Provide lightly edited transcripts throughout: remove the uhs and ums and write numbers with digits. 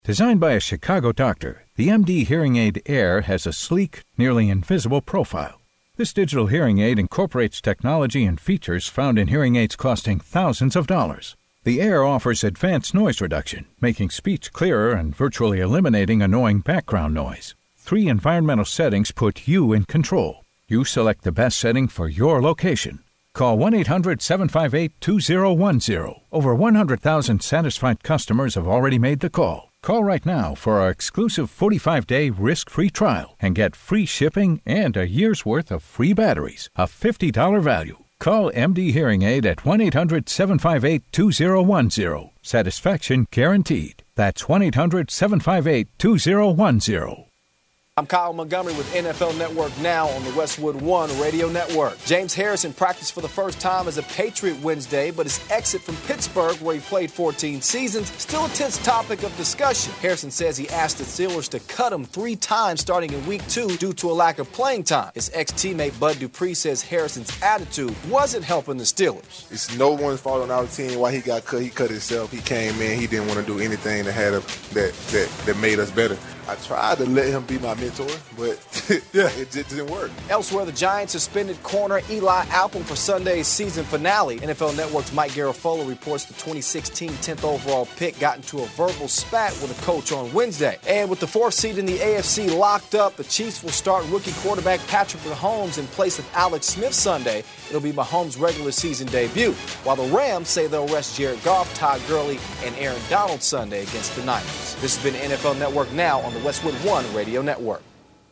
Designed by a Chicago doctor, the MD Hearing Aid Air has a sleek, nearly invisible profile. This digital hearing aid incorporates technology and features found in hearing aids costing thousands of dollars. The Air offers advanced noise reduction, making speech clearer and virtually eliminating annoying background noise. 3 environmental settings put you in control. You select the best setting for your location. Call 1-800-758-2010. Over 100,000 satisfied customers have already made the call. Call right now for our exclusive 45-day risk-free trial and get free shipping and a year's worth of free batteries, a $50 value. Call MD Hearing Aid at 1-800-758-2010. Satisfaction guaranteed. That's 1-800-758-2010. I'm Kyle Montgomery with NFL Network Now on the Westwood One Radio Network. James Harrison practiced for the first time as a Patriot Wednesday, but his exit from Pittsburgh, where he played 14 seasons, still a tense topic of discussion. Harrison says he asked the Steelers to cut him 3 times starting in Week 2 due to a lack of playing time. His ex-teammate Bud Dupree says Harrison's attitude wasn't helping the Steelers. It's no one's fault on our team why he got cut. He cut himself. He came in. He didn't want to do anything that made us better. I tried to let him be my mentor, but it just didn't work. Elsewhere, the Giants suspended corner Eli Apple for Sunday's season finale. NFL Network's Mike Garafolo reports the 2016 10th overall pick got into a verbal spat with a coach on Wednesday. And with the 4th seed in the AFC locked up, the Chiefs will start rookie quarterback Patrick Mahomes in place of Alex Smith Sunday. It'll be Mahomes' regular season debut, while the Rams say they'll rest Jared Goff, Todd Gurley, and Aaron Donald Sunday against the Niners. This has been NFL Network Now on the Westwood One Radio Network.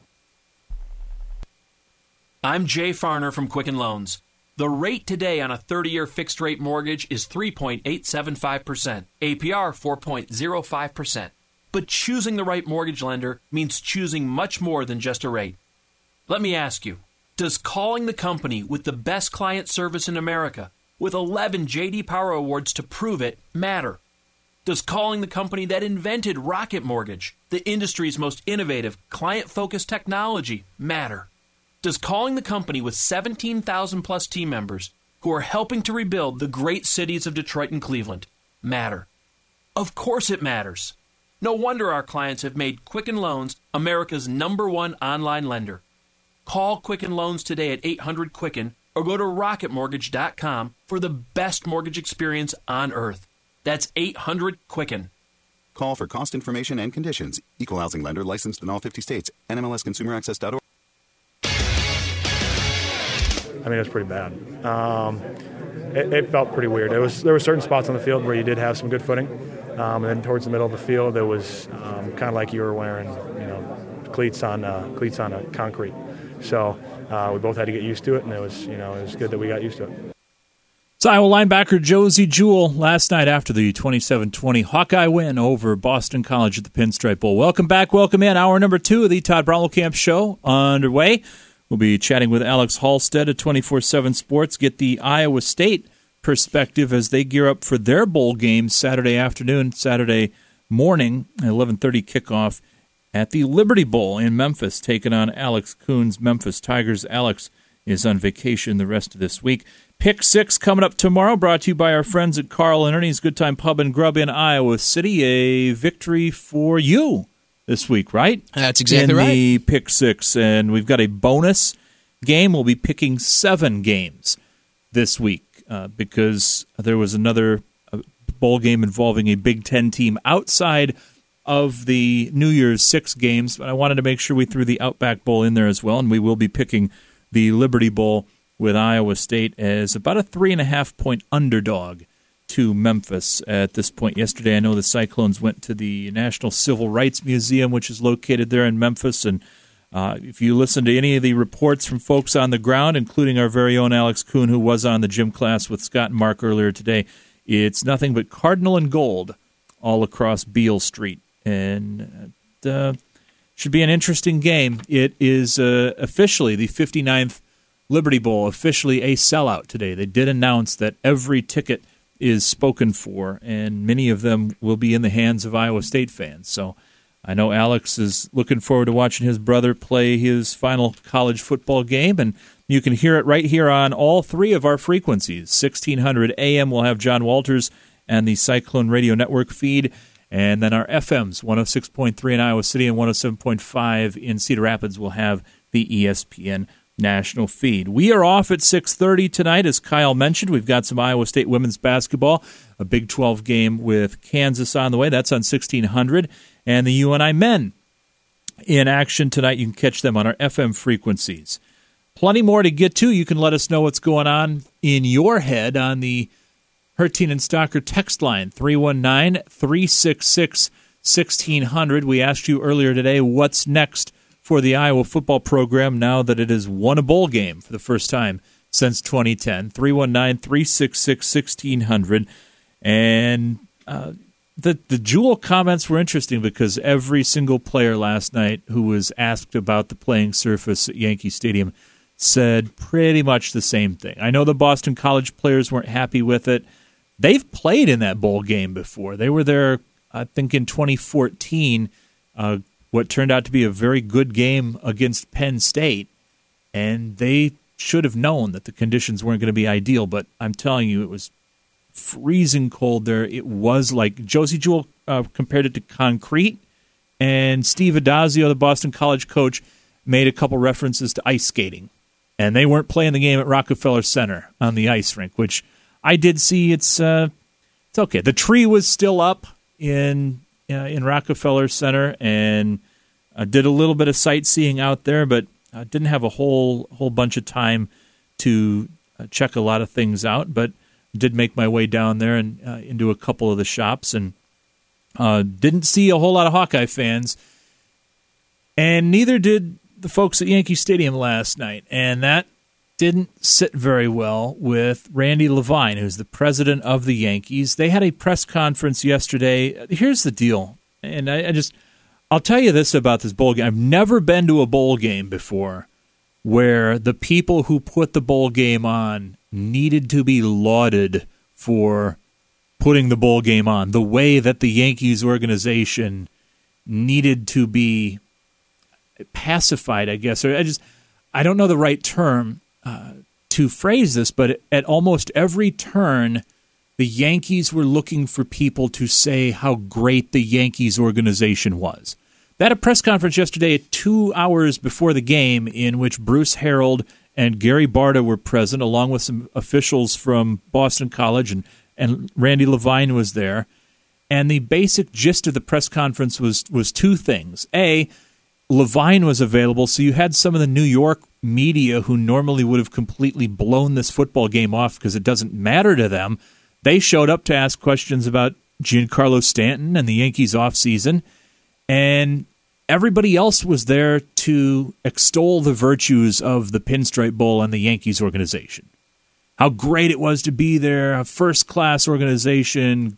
I'm Jay Farner from Quicken Loans. The rate today on a 30-year fixed-rate mortgage is 3.875%, APR 4.05%. But choosing the right mortgage lender means choosing much more than just a rate. Let me ask you, does calling the company with the best client service in America, with 11 J.D. Power Awards to prove it, matter? Does calling the company that invented Rocket Mortgage, the industry's most innovative, client-focused technology, matter? Does calling the company with 17,000-plus team members who are helping to rebuild the great cities of Detroit and Cleveland matter? Of course it matters. No wonder our clients have made Quicken Loans America's #1 online lender. Call Quicken Loans today at 800-QUICKEN or go to rocketmortgage.com for the best mortgage experience on earth. That's 800-QUICKEN. Call for cost information and conditions. Equal housing lender licensed in all 50 states. NMLSConsumerAccess.org. I mean, it was pretty bad. It felt pretty weird. There were certain spots on the field where you did have some good footing, and then towards the middle of the field, it was kind of like you were wearing, cleats on a concrete. So we both had to get used to it, and it was good that we got used to it. It's Iowa linebacker Josie Jewell last night after the 27-20 Hawkeye win over Boston College at the Pinstripe Bowl. Welcome back, welcome in. Hour number 2 of the Todd Brommelkamp Show underway. We'll be chatting with Alex Halstead at 24/7 Sports, get the Iowa State perspective as they gear up for their bowl game Saturday morning, 11:30 kickoff at the Liberty Bowl in Memphis, taking on Alex Kuhn's Memphis Tigers. Alex is on vacation the rest of this week. Pick 6 coming up tomorrow, brought to you by our friends at Carl and Ernie's Good Time Pub and Grub in Iowa City. A victory for you this week, right? That's exactly right. In the Pick 6, and we've got a bonus game. We'll be picking 7 games this week because there was another bowl game involving a Big Ten team outside of the New Year's 6 games, but I wanted to make sure we threw the Outback Bowl in there as well, and we will be picking the Liberty Bowl with Iowa State as about a 3.5-point underdog to Memphis at this point. Yesterday, I know the Cyclones went to the National Civil Rights Museum, which is located there in Memphis, and if you listen to any of the reports from folks on the ground, including our very own Alex Kuhn, who was on the gym class with Scott and Mark earlier today, it's nothing but cardinal and gold all across Beale Street. And should be an interesting game. It is officially the 59th Liberty Bowl, officially a sellout today. They did announce that every ticket is spoken for, and many of them will be in the hands of Iowa State fans. So I know Alex is looking forward to watching his brother play his final college football game, and you can hear it right here on all 3 of our frequencies. 1600 AM will have John Walters and the Cyclone Radio Network feed, And then our FMs, 106.3 in Iowa City and 107.5 in Cedar Rapids, will have the ESPN national feed. We are off at 6:30 tonight, as Kyle mentioned. We've got some Iowa State women's basketball, a Big 12 game with Kansas on the way. That's on 1600. And the UNI men in action tonight. You can catch them on our FM frequencies. Plenty more to get to. You can let us know what's going on in your head on the Herteen and Stocker text line, 319-366-1600. We asked you earlier today what's next for the Iowa football program now that it has won a bowl game for the first time since 2010. 319-366-1600. And the Jewel comments were interesting because every single player last night who was asked about the playing surface at Yankee Stadium said pretty much the same thing. I know the Boston College players weren't happy with it. They've played in that bowl game before. They were there, I think, in 2014, what turned out to be a very good game against Penn State, and they should have known that the conditions weren't going to be ideal, but I'm telling you, it was freezing cold there. It was like Josie Jewell compared it to concrete, and Steve Adazio, the Boston College coach, made a couple references to ice skating. And they weren't playing the game at Rockefeller Center on the ice rink, which I did see. It's okay. The tree was still up in Rockefeller Center, and I did a little bit of sightseeing out there, but I didn't have a whole bunch of time to check a lot of things out. But did make my way down there and into a couple of the shops, and didn't see a whole lot of Hawkeye fans, and neither did the folks at Yankee Stadium last night, and that didn't sit very well with Randy Levine, who's the president of the Yankees. They had a press conference yesterday. Here's the deal, and I'll tell you this about this bowl game. I've never been to a bowl game before where the people who put the bowl game on needed to be lauded for putting the bowl game on, the way that the Yankees organization needed to be pacified, I guess. Or I don't know the right term to phrase this, but at almost every turn, the Yankees were looking for people to say how great the Yankees organization was. They had a press conference yesterday at 2 hours before the game in which Bruce Harold and Gary Barta were present, along with some officials from Boston College, and Randy Levine was there. And the basic gist of the press conference was two things. A, Levine was available, so you had some of the New York media who normally would have completely blown this football game off because it doesn't matter to them. They showed up to ask questions about Giancarlo Stanton and the Yankees offseason, and everybody else was there to extol the virtues of the Pinstripe Bowl and the Yankees organization. How great it was to be there, a first-class organization,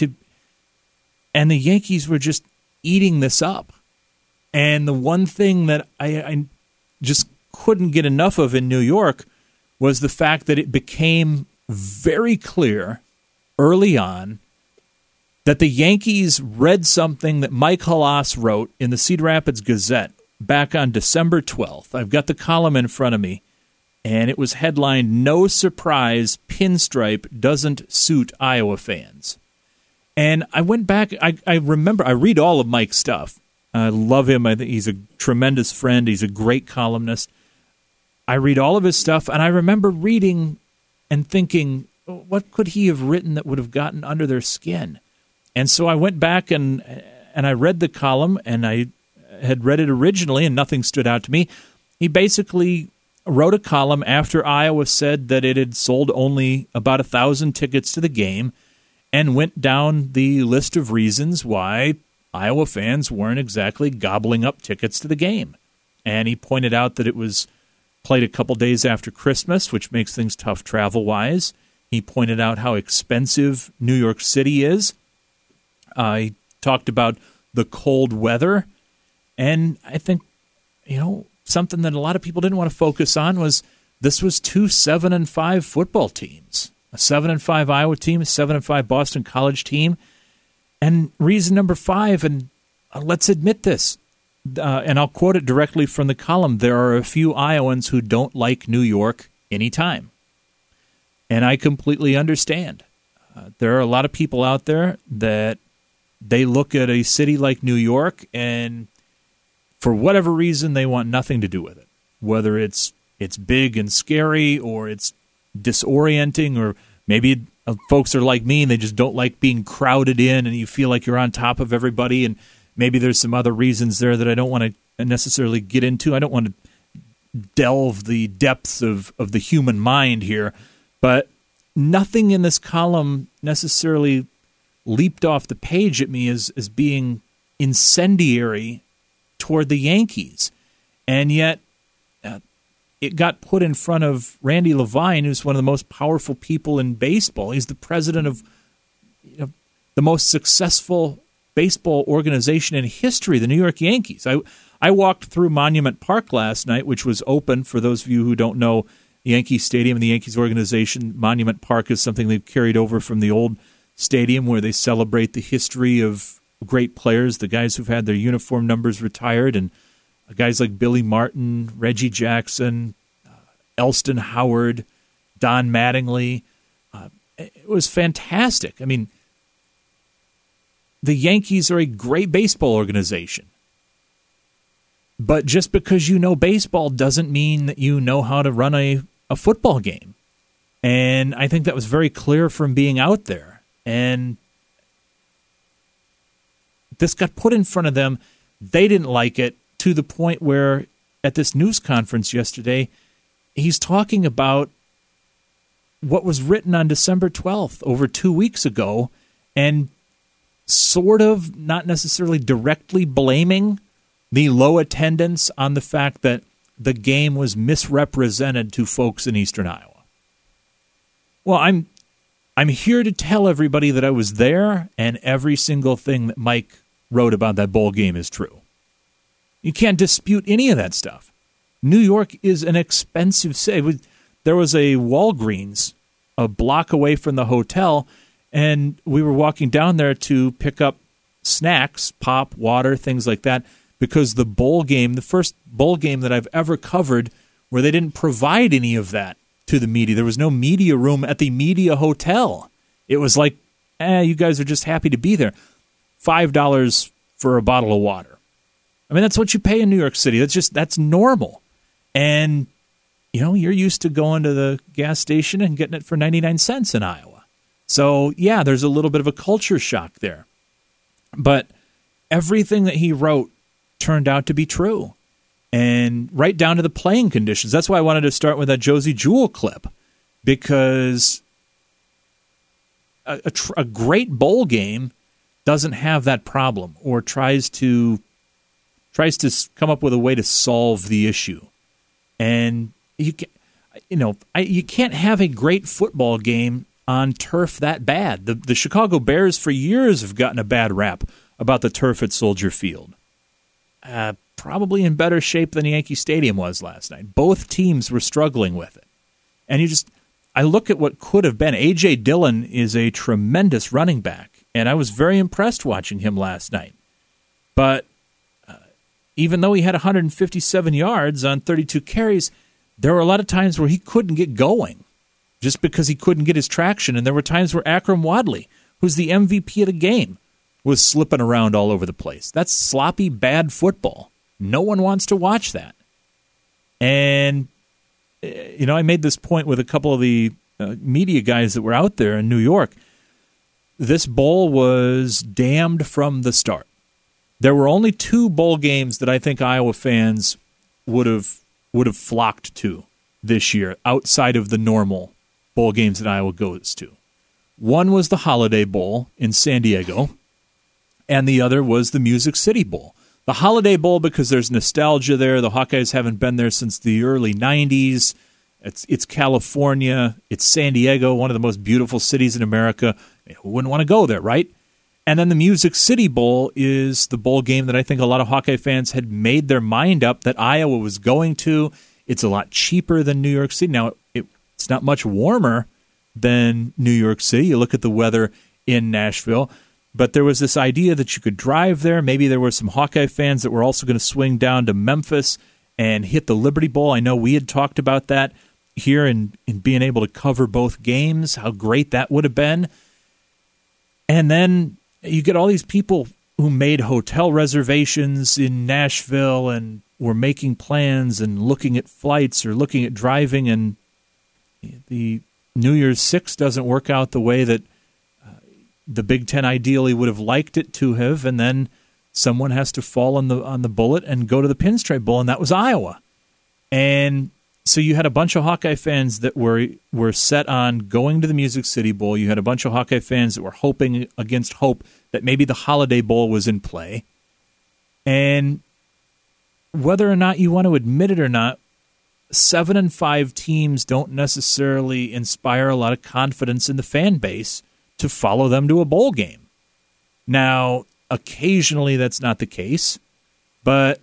and the Yankees were just eating this up. And the one thing that I just couldn't get enough of in New York was the fact that it became very clear early on that the Yankees read something that Mike Halas wrote in the Cedar Rapids Gazette back on December 12th. I've got the column in front of me, and it was headlined, "No Surprise, Pinstripe Doesn't Suit Iowa Fans." And I went back, I remember, I read all of Mike's stuff. I love him. I think he's a tremendous friend. He's a great columnist. I read all of his stuff, and I remember reading and thinking, what could he have written that would have gotten under their skin? And so I went back and I read the column, and I had read it originally, and nothing stood out to me. He basically wrote a column after Iowa said that it had sold only about 1,000 tickets to the game, and went down the list of reasons why Iowa fans weren't exactly gobbling up tickets to the game. And he pointed out that it was played a couple days after Christmas, which makes things tough travel-wise. He pointed out how expensive New York City is. He talked about the cold weather. And I think, something that a lot of people didn't want to focus on was this was two 7-5 football teams. A 7-5 Iowa team, a 7-5 Boston College team. And reason number 5, and let's admit this, and I'll quote it directly from the column, there are a few Iowans who don't like New York anytime. And I completely understand. There are a lot of people out there that they look at a city like New York, and for whatever reason, they want nothing to do with it. Whether it's big and scary, or it's disorienting, or maybe folks are like me and they just don't like being crowded in and you feel like you're on top of everybody, and maybe there's some other reasons there that I don't want to necessarily get into. I don't want to delve the depths of the human mind here, but nothing in this column necessarily leaped off the page at me as being incendiary toward the Yankees. And yet it got put in front of Randy Levine, who's one of the most powerful people in baseball. He's the president of the most successful baseball organization in history, the New York Yankees. I walked through Monument Park last night, which was open. For those of you who don't know, Yankee Stadium and the Yankees organization, Monument Park is something they've carried over from the old stadium where they celebrate the history of great players, the guys who've had their uniform numbers retired, and guys like Billy Martin, Reggie Jackson, Elston Howard, Don Mattingly. It was fantastic. I mean, the Yankees are a great baseball organization. But just because you know baseball doesn't mean that you know how to run a football game. And I think that was very clear from being out there. And this got put in front of them. They didn't like it, to the point where at this news conference yesterday, he's talking about what was written on December 12th, over 2 weeks ago, and sort of, not necessarily directly, blaming the low attendance on the fact that the game was misrepresented to folks in eastern Iowa. Well, I'm here to tell everybody that I was there, and every single thing that Mike wrote about that bowl game is true. You can't dispute any of that stuff. New York is an expensive city. There was a Walgreens a block away from the hotel, and we were walking down there to pick up snacks, pop, water, things like that, because the bowl game, the first bowl game that I've ever covered where they didn't provide any of that to the media. There was no media room at the media hotel. It was like, you guys are just happy to be there. $5 for a bottle of water. I mean, that's what you pay in New York City. That's normal. And, you're used to going to the gas station and getting it for 99 cents in Iowa. So, yeah, there's a little bit of a culture shock there. But everything that he wrote turned out to be true. And right down to the playing conditions. That's why I wanted to start with that Josie Jewell clip, because a great bowl game doesn't have that problem, or tries to come up with a way to solve the issue. And you can't have a great football game on turf that bad. The Chicago Bears for years have gotten a bad rap about the turf at Soldier Field. Probably in better shape than Yankee Stadium was last night. Both teams were struggling with it. And I look at what could have been. A.J. Dillon is a tremendous running back, and I was very impressed watching him last night. But even though he had 157 yards on 32 carries, there were a lot of times where he couldn't get going just because he couldn't get his traction. And there were times where Akram Wadley, who's the MVP of the game, was slipping around all over the place. That's sloppy, bad football. No one wants to watch that. And, I made this point with a couple of the media guys that were out there in New York. This bowl was damned from the start. There were only 2 bowl games that I think Iowa fans would have flocked to this year outside of the normal bowl games that Iowa goes to. One was the Holiday Bowl in San Diego, and the other was the Music City Bowl. The Holiday Bowl because there's nostalgia there. The Hawkeyes haven't been there since the early 90s. It's California. It's San Diego, one of the most beautiful cities in America. Who wouldn't want to go there, right? And then the Music City Bowl is the bowl game that I think a lot of Hawkeye fans had made their mind up that Iowa was going to. It's a lot cheaper than New York City. Now, it's not much warmer than New York City. You look at the weather in Nashville. But there was this idea that you could drive there. Maybe there were some Hawkeye fans that were also going to swing down to Memphis and hit the Liberty Bowl. I know we had talked about that here in being able to cover both games, how great that would have been. And then you get all these people who made hotel reservations in Nashville and were making plans and looking at flights or looking at driving, and the New Year's Six doesn't work out the way that the Big Ten ideally would have liked it to have, and then someone has to fall on the bullet and go to the Pinstripe Bowl, and that was Iowa. And so you had a bunch of Hawkeye fans that were set on going to the Music City Bowl. You had a bunch of Hawkeye fans that were hoping against hope that maybe the Holiday Bowl was in play. And whether or not you want to admit it or not, 7-5 teams don't necessarily inspire a lot of confidence in the fan base to follow them to a bowl game. Now, occasionally that's not the case, but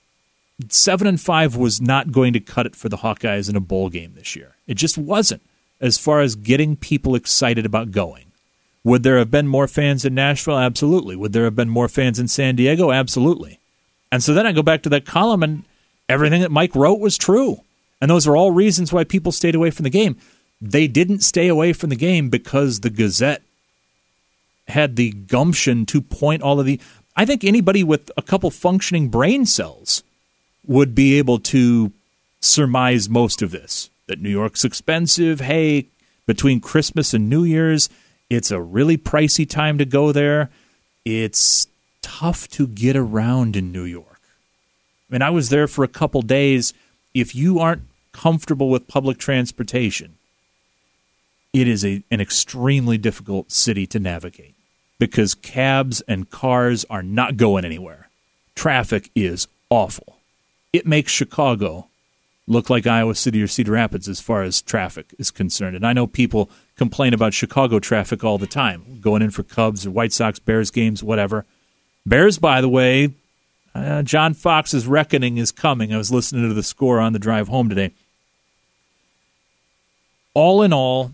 7-5 was not going to cut it for the Hawkeyes in a bowl game this year. It just wasn't, as far as getting people excited about going. Would there have been more fans in Nashville? Absolutely. Would there have been more fans in San Diego? Absolutely. And so then I go back to that column, and everything that Mike wrote was true. And those are all reasons why people stayed away from the game. They didn't stay away from the game because the Gazette had the gumption to point all of the... I think anybody with a couple functioning brain cells would be able to surmise most of this. That New York's expensive. Hey, between Christmas and New Year's, it's a really pricey time to go there. It's tough to get around in New York. I mean, I was there for a couple days. If you aren't comfortable with public transportation, it is an extremely difficult city to navigate because cabs and cars are not going anywhere. Traffic is awful. It makes Chicago look like Iowa City or Cedar Rapids as far as traffic is concerned. And I know people complain about Chicago traffic all the time, going in for Cubs or White Sox, Bears games, whatever. Bears, by the way, John Fox's reckoning is coming. I was listening to the score on the drive home today. All in all,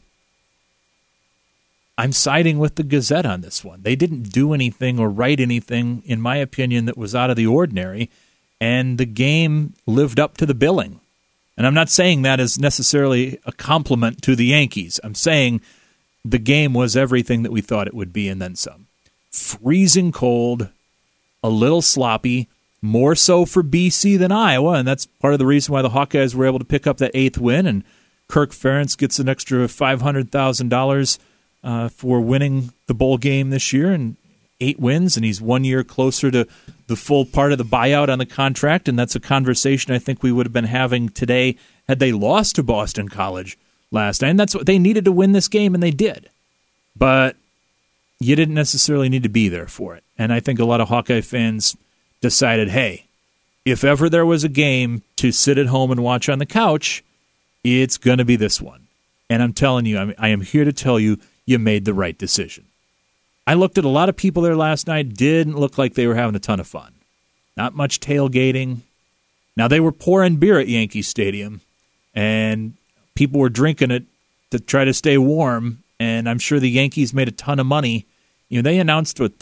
I'm siding with the Gazette on this one. They didn't do anything or write anything, in my opinion, that was out of the ordinary, and the game lived up to the billing. And I'm not saying that as necessarily a compliment to the Yankees. I'm saying the game was everything that we thought it would be and then some. Freezing cold, a little sloppy, more so for BC than Iowa, and that's part of the reason why the Hawkeyes were able to pick up that 8th win, and Kirk Ferentz gets an extra $500,000 for winning the bowl game this year, and 8 wins, and he's 1 year closer to the full part of the buyout on the contract, and that's a conversation I think we would have been having today had they lost to Boston College last night. And that's what they needed to win this game, and they did. But you didn't necessarily need to be there for it. And I think a lot of Hawkeye fans decided, hey, if ever there was a game to sit at home and watch on the couch, it's going to be this one. And I'm telling you, I am here to tell you, you made the right decision. I looked at a lot of people there last night, didn't look like they were having a ton of fun. Not much tailgating. Now, they were pouring beer at Yankee Stadium, and people were drinking it to try to stay warm, and I'm sure the Yankees made a ton of money. You know, they announced what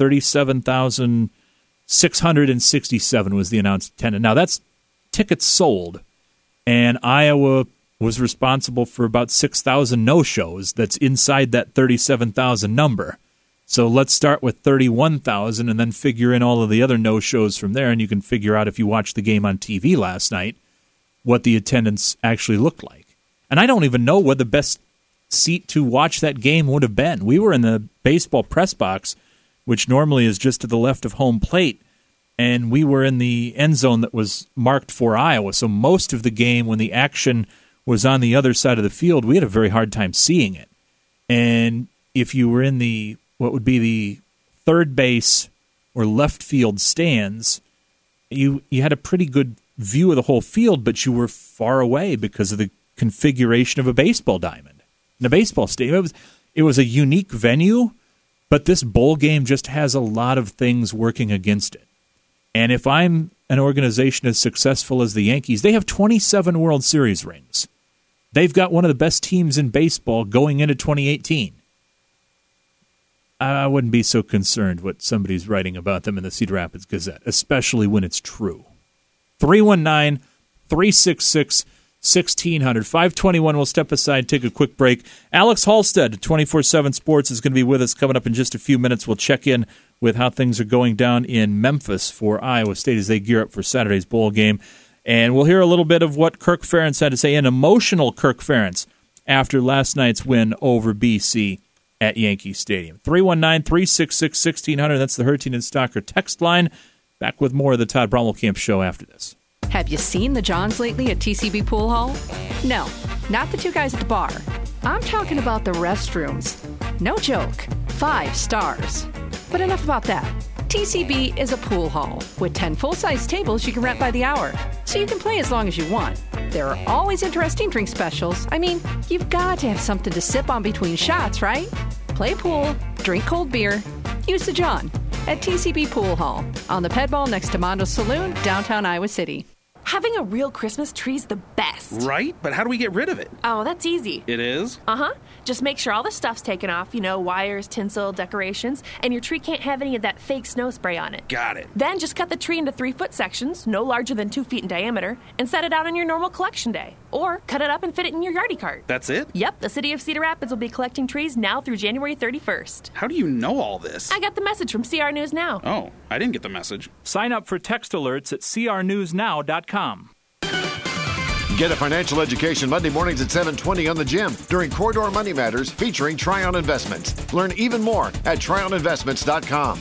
37,667 was the announced attendance. Now, that's tickets sold, and Iowa was responsible for about 6,000 no-shows. That's inside that 37,000 number. So let's start with 31,000 and then figure in all of the other no-shows from there, and you can figure out if you watched the game on TV last night what the attendance actually looked like. And I don't even know what the best seat to watch that game would have been. We were in the baseball press box, which normally is just to the left of home plate, and we were in the end zone that was marked for Iowa. So most of the game, when the action was on the other side of the field, we had a very hard time seeing it. And if you were in the what would be the third base or left field stands, you had a pretty good view of the whole field, but you were far away because of the configuration of a baseball diamond. In a baseball stadium, it was a unique venue, but this bowl game just has a lot of things working against it. And if I'm an organization as successful as the Yankees, they have 27 World Series rings. They've got one of the best teams in baseball going into 2018. I wouldn't be so concerned what somebody's writing about them in the Cedar Rapids Gazette, especially when it's true. 319-366-1600. 521, we'll step aside, take a quick break. Alex Halstead, 24/7 Sports, is going to be with us coming up in just a few minutes. We'll check in with how things are going down in Memphis for Iowa State as they gear up for Saturday's bowl game. And we'll hear a little bit of what Kirk Ferentz had to say, an emotional Kirk Ferentz, after last night's win over BC at Yankee Stadium. 319-366-1600, that's the Hertine and Stocker text line. Back with more of the Todd Brommelkamp Show after this. Have you seen the Johns lately at TCB Pool Hall? No, not the two guys at the bar. I'm talking about the restrooms. No joke, 5 stars. But enough about that. TCB is a pool hall with 10 full-size tables you can rent by the hour, so you can play as long as you want. There are always interesting drink specials. I mean, you've got to have something to sip on between shots, right? Play pool, drink cold beer, use the John at TCB Pool Hall on the Ped Ball next to Mondo's Saloon, downtown Iowa City. Having a real Christmas tree's the best. Right? But how do we get rid of it? Oh, that's easy. It is? Uh-huh. Just make sure all the stuff's taken off, wires, tinsel, decorations, and your tree can't have any of that fake snow spray on it. Got it. Then just cut the tree into 3-foot sections, no larger than 2 feet in diameter, and set it out on your normal collection day. Or cut it up and fit it in your yardie cart. That's it? Yep, the City of Cedar Rapids will be collecting trees now through January 31st. How do you know all this? I got the message from CR News Now. Oh, I didn't get the message. Sign up for text alerts at crnewsnow.com. Get a financial education Monday mornings at 7:20 on the Gym during Corridor Money Matters featuring Tryon Investments. Learn even more at tryoninvestments.com.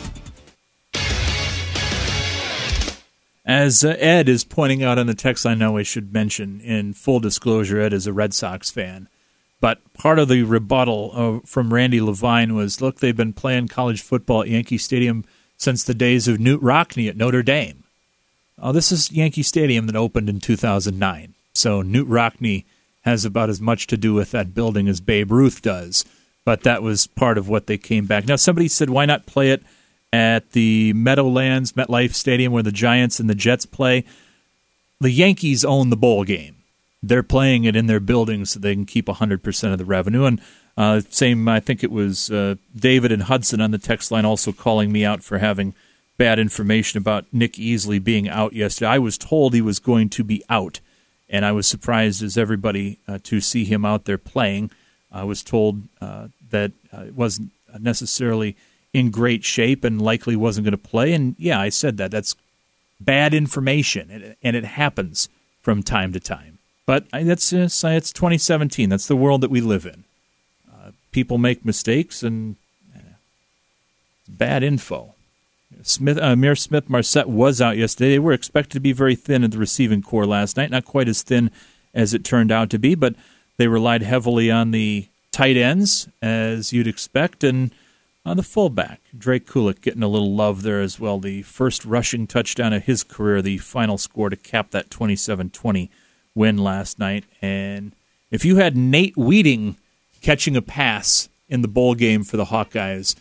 As Ed is pointing out on the text, I know I should mention, in full disclosure, Ed is a Red Sox fan. But part of the rebuttal from Randy Levine was, look, they've been playing college football at Yankee Stadium since the days of Newt Rockne at Notre Dame. This is Yankee Stadium that opened in 2009. So Newt Rockne has about as much to do with that building as Babe Ruth does. But that was part of what they came back. Now, somebody said, why not play it at the Meadowlands, MetLife Stadium, where the Giants and the Jets play? The Yankees own the bowl game. They're playing it in their building so they can keep 100% of the revenue. And same, I think it was David and Hudson on the text line also calling me out for having bad information about Nick Easley being out yesterday. I was told he was going to be out. And I was surprised as everybody to see him out there playing. I was told that it wasn't necessarily in great shape and likely wasn't going to play. And, yeah, I said that. That's bad information, and it happens from time to time. But it's 2017. That's the world that we live in. People make mistakes, and bad info. Amir Smith-Marset was out yesterday. They were expected to be very thin at the receiving core last night. Not quite as thin as it turned out to be, but they relied heavily on the tight ends, as you'd expect, and on the fullback. Drake Kulik getting a little love there as well. The first rushing touchdown of his career, the final score to cap that 27-20 win last night. And if you had Nate Wheating catching a pass in the bowl game for the Hawkeyes,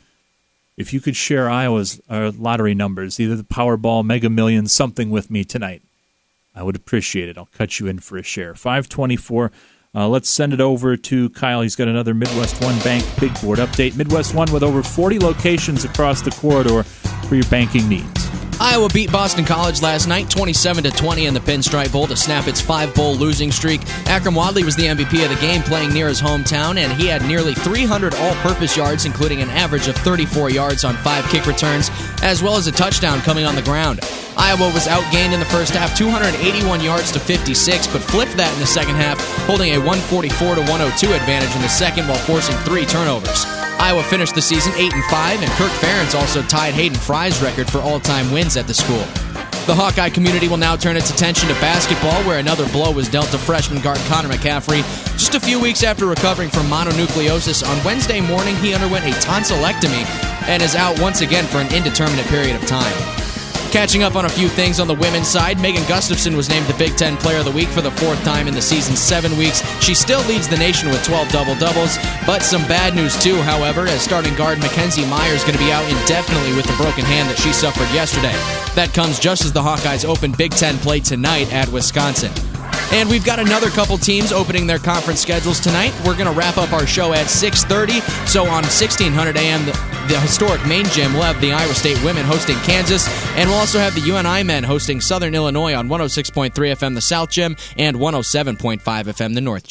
if you could share Iowa's lottery numbers, either the Powerball, Mega Millions, something with me tonight, I would appreciate it. I'll cut you in for a share. 524. Let's send it over to Kyle. He's got another Midwest One Bank Big Board update. Midwest One with over 40 locations across the corridor for your banking needs. Iowa beat Boston College last night, 27-20 in the Pinstripe Bowl to snap its 5-bowl losing streak. Akram Wadley was the MVP of the game, playing near his hometown, and he had nearly 300 all-purpose yards, including an average of 34 yards on 5 kick returns, as well as a touchdown coming on the ground. Iowa was outgained in the first half, 281 yards to 56, but flipped that in the second half, holding a 144-102 advantage in the second while forcing 3 turnovers. Iowa finished the season 8-5, and Kirk Ferentz also tied Hayden Fry's record for all-time wins at the school. The Hawkeye community will now turn its attention to basketball, where another blow was dealt to freshman guard Connor McCaffrey. Just a few weeks after recovering from mononucleosis, on Wednesday morning he underwent a tonsillectomy and is out once again for an indeterminate period of time. Catching up on a few things on the women's side, Megan Gustafson was named the Big Ten Player of the Week for the 4th time in the season's 7 weeks. She still leads the nation with 12 double-doubles, but some bad news too, however, as starting guard Mackenzie Myers is going to be out indefinitely with the broken hand that she suffered yesterday. That comes just as the Hawkeyes open Big Ten play tonight at Wisconsin. And we've got another couple teams opening their conference schedules tonight. We're going to wrap up our show at 6:30. So on 1600 a.m., the historic main gym will have the Iowa State women hosting Kansas. And we'll also have the UNI men hosting Southern Illinois on 106.3 FM, the South Gym, and 107.5 FM, the North Gym.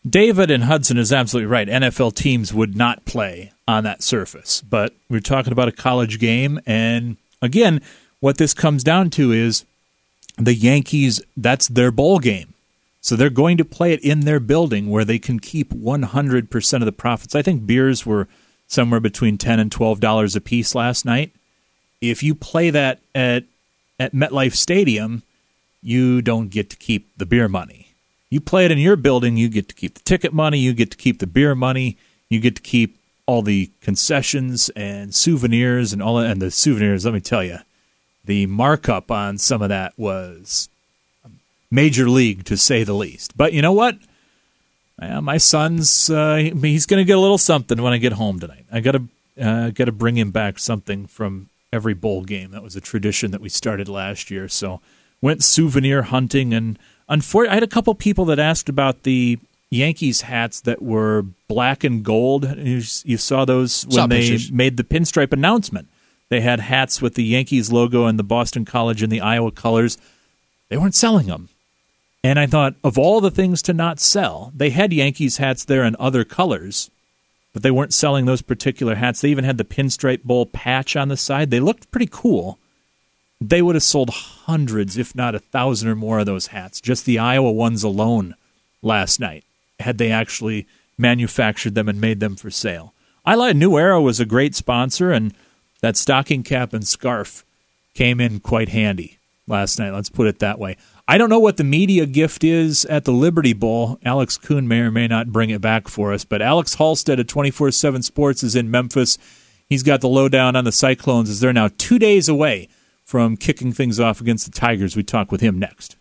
David and Hudson is absolutely right. NFL teams would not play on that surface. But we're talking about a college game, and again, what this comes down to is the Yankees, that's their bowl game. So they're going to play it in their building where they can keep 100% of the profits. I think beers were somewhere between $10 and $12 a piece last night. If you play that at MetLife Stadium, you don't get to keep the beer money. You play it in your building, you get to keep the ticket money, you get to keep the beer money, you get to keep all the concessions and souvenirs and all. And the souvenirs, let me tell you, the markup on some of that was major league, to say the least. But you know what? My son's he's going to get a little something when I get home tonight. I got to bring him back something from every bowl game. That was a tradition that we started last year. So went souvenir hunting, and I had a couple people that asked about the Yankees hats that were black and gold. You saw those when they made the pinstripe announcement. They had hats with the Yankees logo and the Boston College and the Iowa colors. They weren't selling them. And I thought, of all the things to not sell, they had Yankees hats there in other colors, but they weren't selling those particular hats. They even had the Pinstripe Bowl patch on the side. They looked pretty cool. They would have sold hundreds, if not 1,000 or more of those hats, just the Iowa ones alone last night, had they actually manufactured them and made them for sale. New Era was a great sponsor, and that stocking cap and scarf came in quite handy last night. Let's put it that way. I don't know what the media gift is at the Liberty Bowl. Alex Kuhn may or may not bring it back for us, but Alex Halstead of 24/7 Sports is in Memphis. He's got the lowdown on the Cyclones as they're now 2 days away from kicking things off against the Tigers. We talk with him next.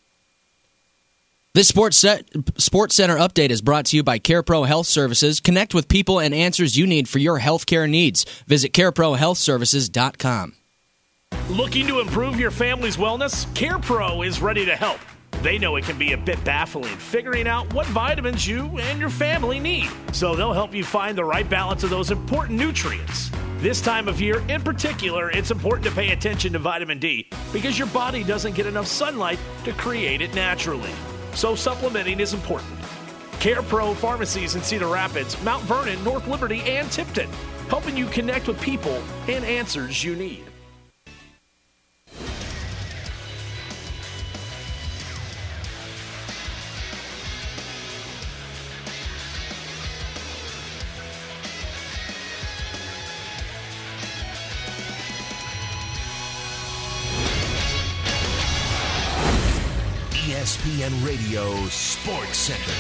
This Sports Center update is brought to you by CarePro Health Services. Connect with people and answers you need for your healthcare needs. Visit careprohealthservices.com. Looking to improve your family's wellness? CarePro is ready to help. They know it can be a bit baffling figuring out what vitamins you and your family need. So they'll help you find the right balance of those important nutrients. This time of year in particular, it's important to pay attention to vitamin D because your body doesn't get enough sunlight to create it naturally. So supplementing is important. CarePro pharmacies in Cedar Rapids, Mount Vernon, North Liberty, and Tipton, helping you connect with people and answers you need. ESPN Radio Sports Center.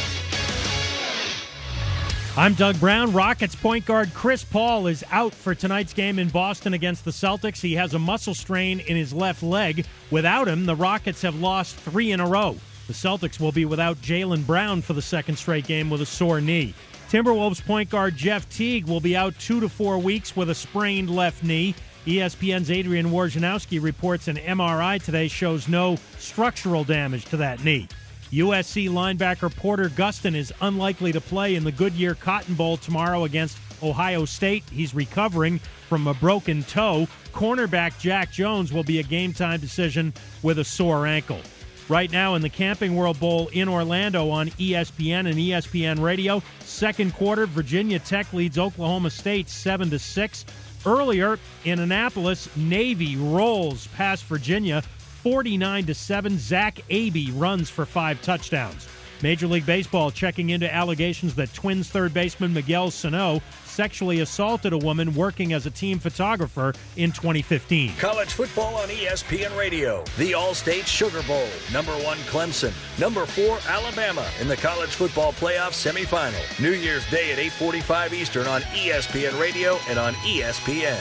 I'm Doug Brown. Rockets point guard Chris Paul is out for tonight's game in Boston against the Celtics. He has a muscle strain in his left leg. Without him, the Rockets have lost 3 in a row. The Celtics will be without Jaylen Brown for the second straight game with a sore knee. Timberwolves point guard Jeff Teague will be out 2 to 4 weeks with a sprained left knee. ESPN's Adrian Wojnarowski reports an MRI today shows no structural damage to that knee. USC linebacker Porter Gustin is unlikely to play in the Goodyear Cotton Bowl tomorrow against Ohio State. He's recovering from a broken toe. Cornerback Jack Jones will be a game-time decision with a sore ankle. Right now in the Camping World Bowl in Orlando on ESPN and ESPN Radio, second quarter, Virginia Tech leads Oklahoma State 7-6. Earlier in Annapolis, Navy rolls past Virginia 49-7. Zach Abey runs for 5 touchdowns. Major League Baseball checking into allegations that Twins third baseman Miguel Sano sexually assaulted a woman working as a team photographer in 2015. College football on ESPN Radio. The All-State Sugar Bowl. Number 1 Clemson. Number 4 Alabama in the college football playoff semifinal. New Year's Day at 8:45 Eastern on ESPN Radio and on ESPN.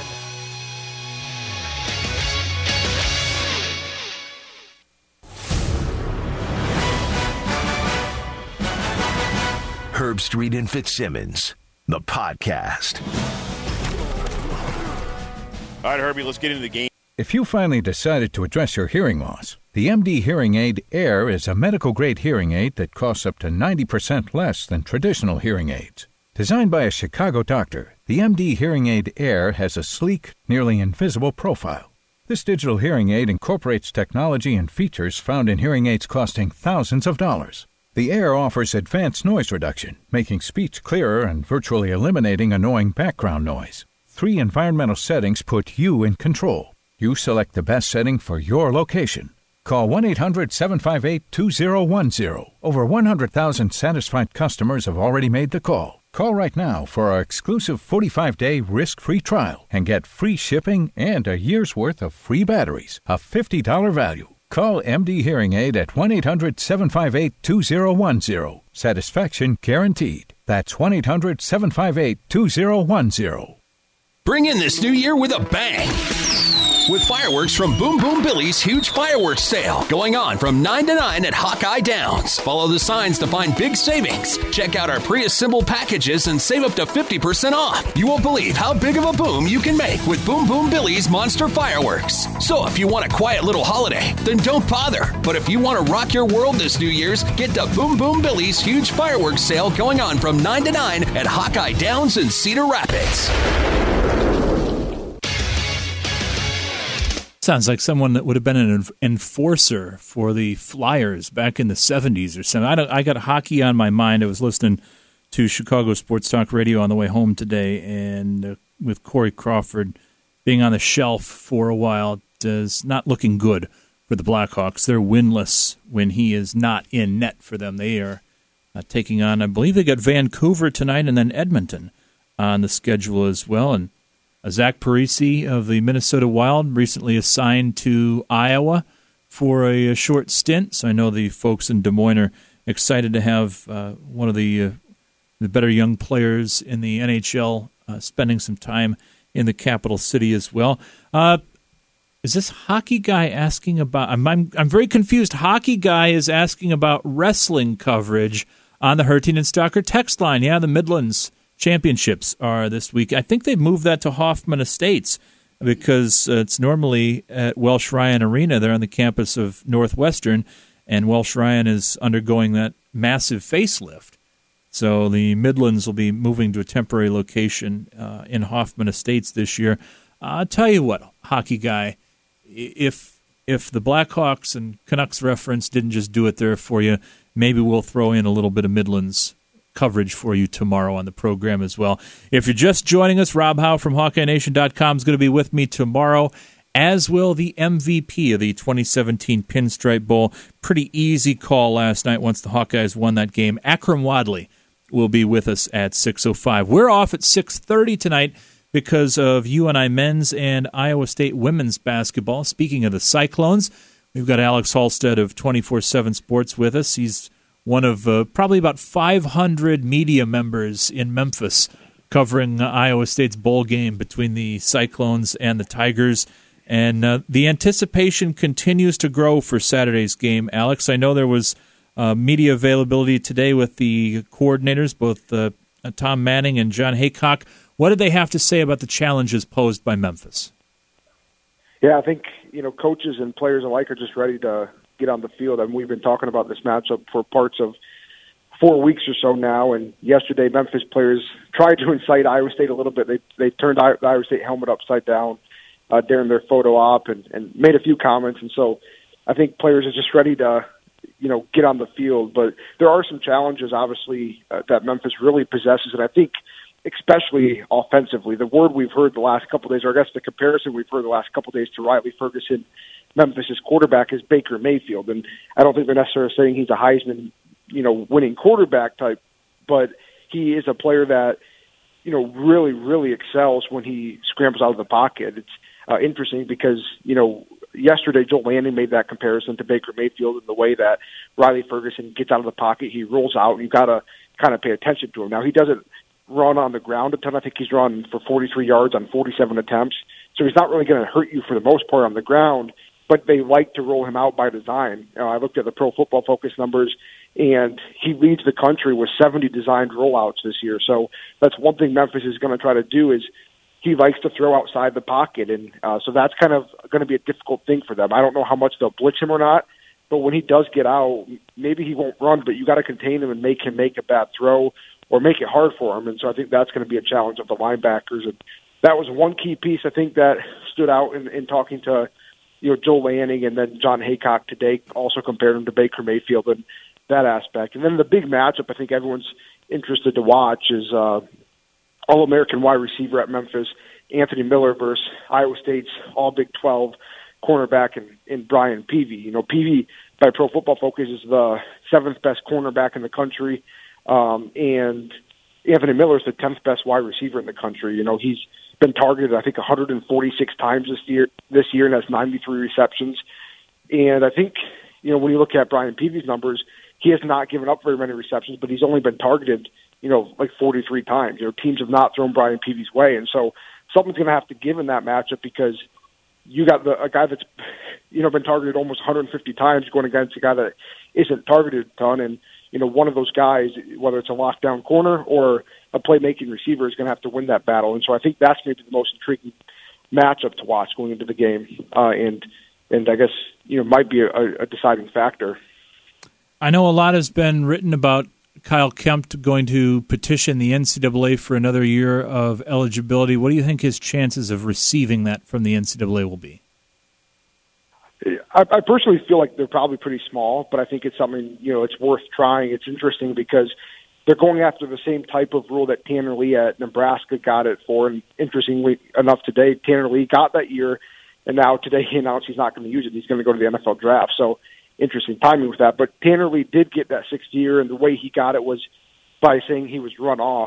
Herb Street and Fitzsimmons, the podcast. All right, Herbie, let's get into the game. If you finally decided to address your hearing loss, the MD Hearing Aid Air is a medical-grade hearing aid that costs up to 90% less than traditional hearing aids. Designed by a Chicago doctor, the MD Hearing Aid Air has a sleek, nearly invisible profile. This digital hearing aid incorporates technology and features found in hearing aids costing thousands of dollars. The Air offers advanced noise reduction, making speech clearer and virtually eliminating annoying background noise. 3 environmental settings put you in control. You select the best setting for your location. Call 1-800-758-2010. Over 100,000 satisfied customers have already made the call. Call right now for our exclusive 45-day risk-free trial and get free shipping and a year's worth of free batteries, a $50 value. Call MD Hearing Aid at 1-800-758-2010. Satisfaction guaranteed. That's 1-800-758-2010. Bring in this new year with a bang. With fireworks from Boom Boom Billy's huge fireworks sale going on from 9 to 9 at Hawkeye Downs. Follow the signs to find big savings. Check out our pre-assembled packages and save up to 50% off. You won't believe how big of a boom you can make with Boom Boom Billy's monster fireworks. So if you want a quiet little holiday, then don't bother. But if you want to rock your world this New Year's, get to Boom Boom Billy's huge fireworks sale going on from 9 to 9 at Hawkeye Downs in Cedar Rapids. Sounds like someone that would have been an enforcer for the Flyers back in the 70s or something. I got hockey on my mind. I was listening to Chicago Sports Talk Radio on the way home today, and with Corey Crawford being on the shelf for a while, it is not looking good for the Blackhawks. They're winless when he is not in net for them. They are taking on, I believe they got Vancouver tonight and then Edmonton on the schedule as well. And Zach Parise of the Minnesota Wild recently assigned to Iowa for a short stint. So I know the folks in Des Moines are excited to have one of the better young players in the NHL spending some time in the capital city as well. Is this hockey guy asking about? I'm very confused. Hockey guy is asking about wrestling coverage on the Herting and Stalker text line. Yeah, the Midlands Championships are this week. I think they've moved that to Hoffman Estates because it's normally at Welsh Ryan Arena there on the campus of Northwestern, and Welsh Ryan is undergoing that massive facelift. So the Midlands will be moving to a temporary location in Hoffman Estates this year. I'll tell you what, hockey guy, if the Blackhawks and Canucks reference didn't just do it there for you, maybe we'll throw in a little bit of Midlands coverage for you tomorrow on the program as well. If you're just joining us, Rob Howe from HawkeyeNation.com is going to be with me tomorrow, as will the MVP of the 2017 Pinstripe Bowl. Pretty easy call last night once the Hawkeyes won that game. Akram Wadley will be with us at 6:05. We're off at 6:30 tonight because of UNI men's and Iowa State women's basketball. Speaking of the Cyclones, we've got Alex Halstead of 24/7 Sports with us. He's one of probably about 500 media members in Memphis covering Iowa State's bowl game between the Cyclones and the Tigers. And the anticipation continues to grow for Saturday's game. Alex, I know there was media availability today with the coordinators, both Tom Manning and John Haycock. What did they have to say about the challenges posed by Memphis? Yeah, I think coaches and players alike are just ready to get on the field. I mean, we've been talking about this matchup for parts of 4 weeks or so now, and yesterday Memphis players tried to incite Iowa State a little bit. They turned the Iowa State helmet upside down during their photo op and made a few comments, and so I think players are just ready to get on the field. But there are some challenges, obviously, that Memphis really possesses, and I think especially offensively. The word we've heard the last couple of days, or I guess the comparison we've heard the last couple of days to Riley Ferguson, Memphis's quarterback, is Baker Mayfield. And I don't think they're necessarily saying he's a Heisman, winning quarterback type, but he is a player that, really, really excels when he scrambles out of the pocket. It's interesting because, yesterday Joel Lanning made that comparison to Baker Mayfield in the way that Riley Ferguson gets out of the pocket, he rolls out, and you've got to kind of pay attention to him. Now, he doesn't run on the ground a ton. I think he's run for 43 yards on 47 attempts, so he's not really going to hurt you for the most part on the ground, but they like to roll him out by design. I looked at the Pro Football Focus numbers, and he leads the country with 70 designed rollouts this year. So that's one thing Memphis is going to try to do is he likes to throw outside the pocket, and so that's kind of going to be a difficult thing for them. I don't know how much they'll blitz him or not, but when he does get out, maybe he won't run, but you got to contain him and make him make a bad throw or make it hard for him. And so I think that's going to be a challenge of the linebackers. And that was one key piece I think that stood out in talking to Joel Lanning, and then John Haycock today also compared him to Baker Mayfield. And that aspect. And then the big matchup I think everyone's interested to watch is All-American wide receiver at Memphis, Anthony Miller versus Iowa State's All-Big 12 cornerback in Brian Peavy. You know, Peavy, by Pro Football Focus, is the 7th best cornerback in the country, and Anthony Miller is the 10th best wide receiver in the country. You know, he's been targeted, I think, 146 times this year and has 93 receptions. And I think, you know, when you look at Brian Peavy's numbers, he has not given up very many receptions, but he's only been targeted, you know, like 43 times. You know, teams have not thrown Brian Peavy's way. And so something's going to have to give in that matchup because you got a guy that's, you know, been targeted almost 150 times going against a guy that isn't targeted a ton. And, you know, one of those guys, whether it's a lockdown corner or a playmaking receiver, is going to have to win that battle. And so I think that's maybe the most intriguing matchup to watch going into the game. And I guess, you know, might be a deciding factor. I know a lot has been written about Kyle Kempt going to petition the NCAA for another year of eligibility. What do you think his chances of receiving that from the NCAA will be? I personally feel like they're probably pretty small, but I think it's something, you know, it's worth trying. It's interesting because they're going after the same type of rule that Tanner Lee at Nebraska got it for. And interestingly enough, today, Tanner Lee got that year, and now today he announced he's not going to use it. He's going to go to the NFL draft. So interesting timing with that. But Tanner Lee did get that 6th year, and the way he got it was by saying he was run off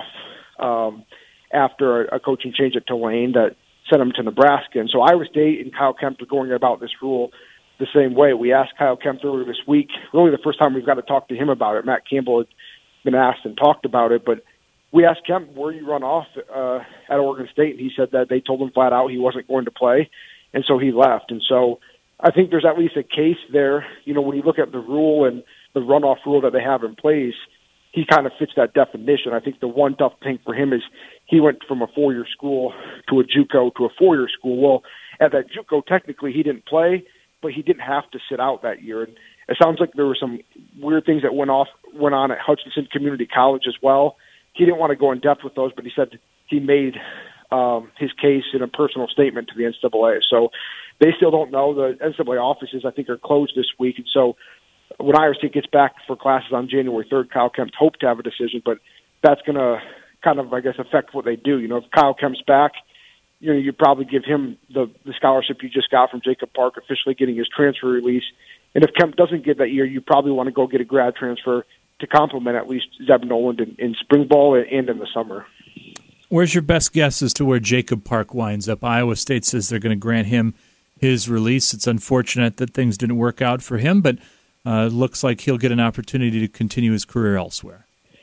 after a coaching change at Tulane that sent him to Nebraska. And so Iowa State and Kyle Kempt are going about this rule the same way. We asked Kyle Kempt earlier this week, really the first time we've got to talk to him about it. Matt Campbell had been asked and talked about it, but we asked Kempt, were you run off at Oregon State? And he said that they told him flat out he wasn't going to play, and so he left. And so I think there's at least a case there. You know, when you look at the rule and the runoff rule that they have in place, he kind of fits that definition. I think the one tough thing for him is he went from a 4-year school to a JUCO to a 4-year school. Well, at that JUCO, technically he didn't play, but he didn't have to sit out that year. And it sounds like there were some weird things that went on at Hutchinson Community College as well. He didn't want to go in depth with those, but he said he made his case in a personal statement to the NCAA. So they still don't know. The NCAA offices, I think, are closed this week. And so when Iowa State gets back for classes on January 3rd, Kyle Kempt hoped to have a decision, but that's going to kind of, I guess, affect what they do. You know, if Kyle Kempt's back, you know, you probably give him the scholarship you just got from Jacob Park, officially getting his transfer release. And if Kempt doesn't get that year, you probably want to go get a grad transfer to complement at least Zeb Noland in spring ball and in the summer. Where's your best guess as to where Jacob Park winds up? Iowa State says they're going to grant him his release. It's unfortunate that things didn't work out for him, but looks like he'll get an opportunity to continue his career elsewhere.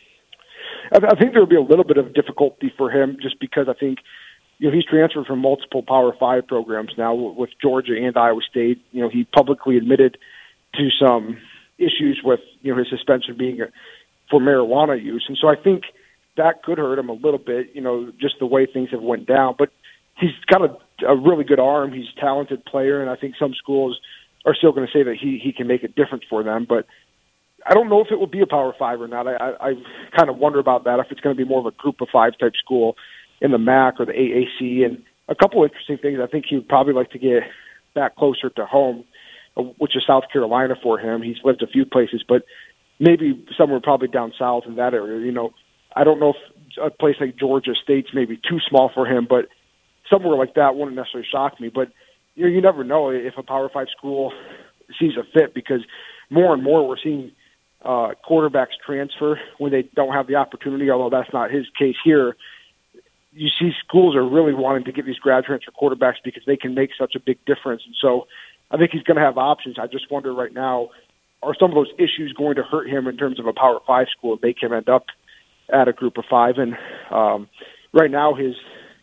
I think there will be a little bit of difficulty for him just because I think, you know, he's transferred from multiple Power 5 programs now with Georgia and Iowa State. You know, he publicly admitted to some issues with, you know, his suspension being for marijuana use. And so I think that could hurt him a little bit, you know, just the way things have went down. But he's got a really good arm. He's a talented player, and I think some schools are still going to say that he can make a difference for them. But I don't know if it will be a Power 5 or not. I kind of wonder about that, if it's going to be more of a Group of 5 type school in the MAC or the AAC. And a couple of interesting things, I think he would probably like to get back closer to home, which is South Carolina for him. He's lived a few places, but maybe somewhere probably down south in that area. You know, I don't know if a place like Georgia State's maybe too small for him, but somewhere like that wouldn't necessarily shock me. But you know, you never know if a Power 5 school sees a fit, because more and more we're seeing quarterbacks transfer when they don't have the opportunity, although that's not his case here. You see schools are really wanting to get these grad transfer quarterbacks because they can make such a big difference. And so I think he's going to have options. I just wonder right now, are some of those issues going to hurt him in terms of a Power 5 school and make him end up at a Group of 5? And right now his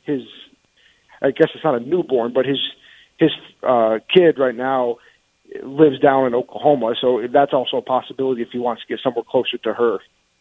I guess it's not a newborn, but his kid right now lives down in Oklahoma, so that's also a possibility if he wants to get somewhere closer to her.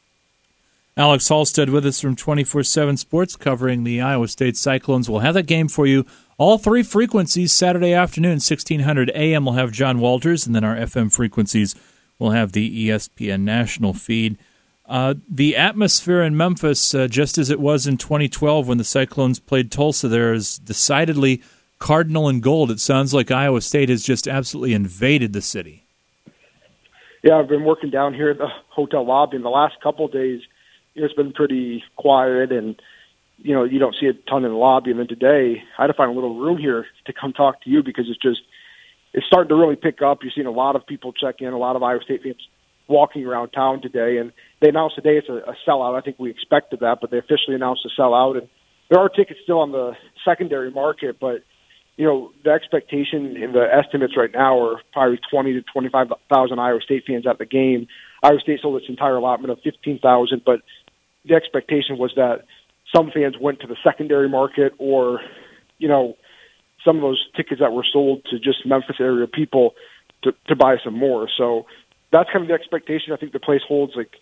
Alex Halstead with us from 24/7 Sports, covering the Iowa State Cyclones. We'll have that game for you. All 3 frequencies Saturday afternoon, 1600 AM. We'll have John Walters, and then our FM frequencies will have the ESPN national feed. The atmosphere in Memphis, just as it was in 2012 when the Cyclones played Tulsa, there is decidedly cardinal and gold. It sounds like Iowa State has just absolutely invaded the city. Yeah, I've been working down here at the hotel lobby, and the last couple of days, it's been pretty quiet, and you don't see a ton in the lobby. And then today, I had to find a little room here to come talk to you because it's starting to really pick up. You're seeing a lot of people check in, a lot of Iowa State fans walking around town today, and they announced today it's a sellout. I think we expected that, but they officially announced a sellout, and there are tickets still on the secondary market, but the expectation and the estimates right now are probably 20 to 25,000 Iowa State fans at the game. Iowa State sold its entire allotment of 15,000, but the expectation was that some fans went to the secondary market, or some of those tickets that were sold to just Memphis area people to buy some more. So that's kind of the expectation. I think the place holds like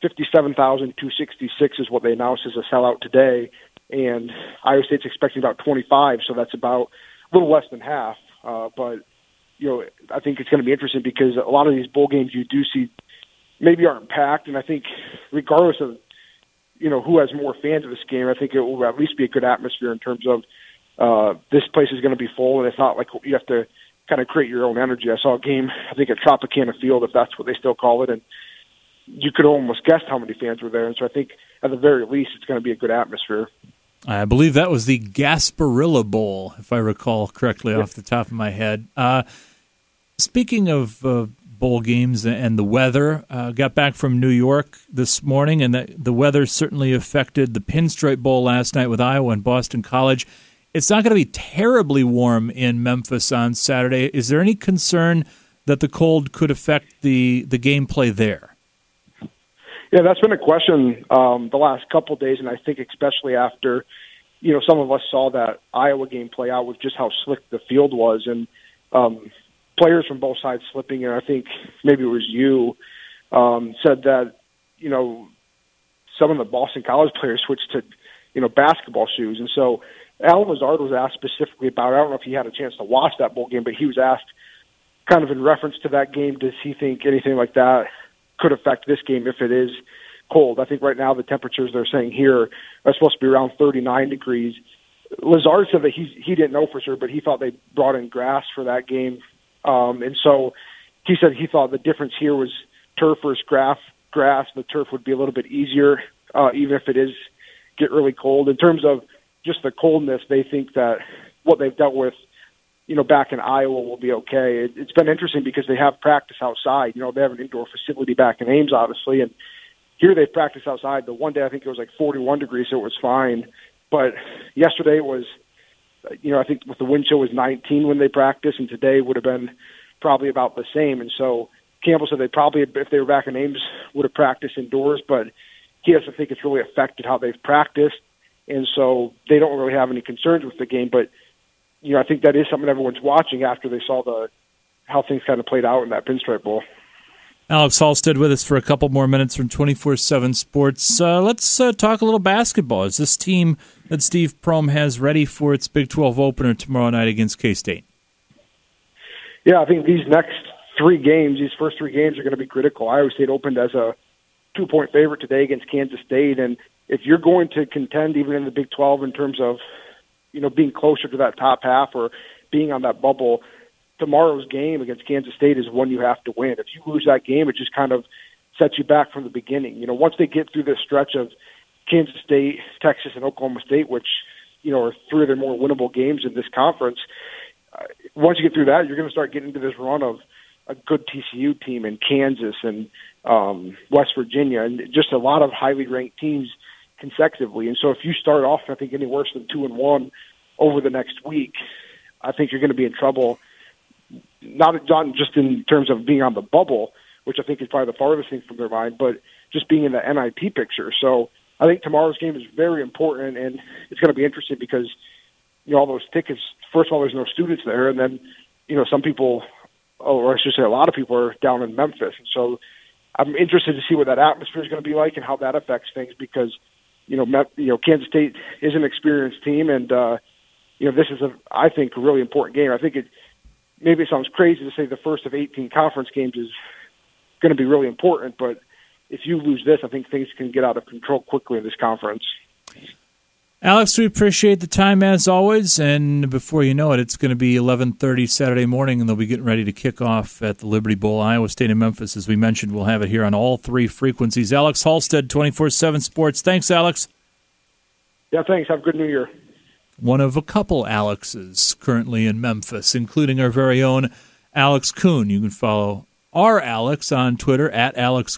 57,266 is what they announced as a sellout today, and Iowa State's expecting about 25, so that's about a little less than half. But I think it's going to be interesting because a lot of these bowl games you do see maybe aren't packed, and I think regardless of who has more fans of this game, I think it will at least be a good atmosphere in terms of this place is going to be full, and it's not like you have to kind of create your own energy. I saw a game, I think at Tropicana Field, if that's what they still call it, and you could almost guess how many fans were there. And so I think at the very least it's going to be a good atmosphere. I believe that was the Gasparilla Bowl, if I recall correctly off the top of my head. Speaking of bowl games and the weather, got back from New York this morning, and the weather certainly affected the Pinstripe Bowl last night with Iowa and Boston College. It's not going to be terribly warm in Memphis on Saturday. Is there any concern that the cold could affect the gameplay there? Yeah, that's been a question the last couple of days, and I think especially after, some of us saw that Iowa game play out with just how slick the field was, and players from both sides slipping, and I think maybe it was you, said that, some of the Boston College players switched to, basketball shoes. And so Alan Lazard was asked specifically about, I don't know if he had a chance to watch that bowl game, but he was asked kind of in reference to that game, does he think anything like that could affect this game if it is cold? I think right now the temperatures they're saying here are supposed to be around 39 degrees. Lazard said that he didn't know for sure, but he thought they brought in grass for that game. And so he said he thought the difference here was turf versus grass. The turf would be a little bit easier, even if it is get really cold. In terms of just the coldness, they think that what they've dealt with, back in Iowa will be okay. It's been interesting because they have practice outside. They have an indoor facility back in Ames, obviously, and here they practice outside. The one day I think it was like 41 degrees, so it was fine. But yesterday it was, I think with the wind chill was 19 when they practiced, and today would have been probably about the same. And so Campbell said they probably, if they were back in Ames, would have practiced indoors, but he doesn't think it's really affected how they've practiced. And so they don't really have any concerns with the game. But, I think that is something everyone's watching after they saw how things kind of played out in that Pinstripe Bowl. Alex Halstead with us for a couple more minutes from 24/7 Sports. Let's talk a little basketball. Is this team that Steve Prohm has ready for its Big 12 opener tomorrow night against K-State? Yeah, I think these first 3 games are going to be critical. Iowa State opened as a 2-point favorite today against Kansas State, and if you're going to contend even in the Big 12 in terms of, being closer to that top half or being on that bubble, tomorrow's game against Kansas State is one you have to win. If you lose that game, it just kind of sets you back from the beginning. Once they get through this stretch of Kansas State, Texas, and Oklahoma State, which, are 3 of their more winnable games in this conference, once you get through that, you're going to start getting into this run of a good TCU team in Kansas and West Virginia, and just a lot of highly ranked teams consecutively. And so if you start off, I think, any worse than 2-1 over the next week, I think you're going to be in trouble, not just in terms of being on the bubble, which I think is probably the farthest thing from their mind, but just being in the NIT picture. So I think tomorrow's game is very important, and it's going to be interesting because, all those tickets, first of all, there's no students there, and then, some people, or I should say a lot of people are down in Memphis. And so I'm interested to see what that atmosphere is going to be like and how that affects things because, Kansas State is an experienced team, and, this is, I think, a really important game. I think maybe it sounds crazy to say the first of 18 conference games is going to be really important, but if you lose this, I think things can get out of control quickly in this conference. Alex, we appreciate the time as always, and before you know it, it's going to be 11:30 Saturday morning, and they'll be getting ready to kick off at the Liberty Bowl. Iowa State and Memphis, as we mentioned, we'll have it here on all three frequencies. Alex Halstead, 24/7 Sports. Thanks, Alex. Yeah, thanks. Have a good New Year. One of a couple Alexes currently in Memphis, including our very own Alex Kuhn. You can follow our Alex on Twitter at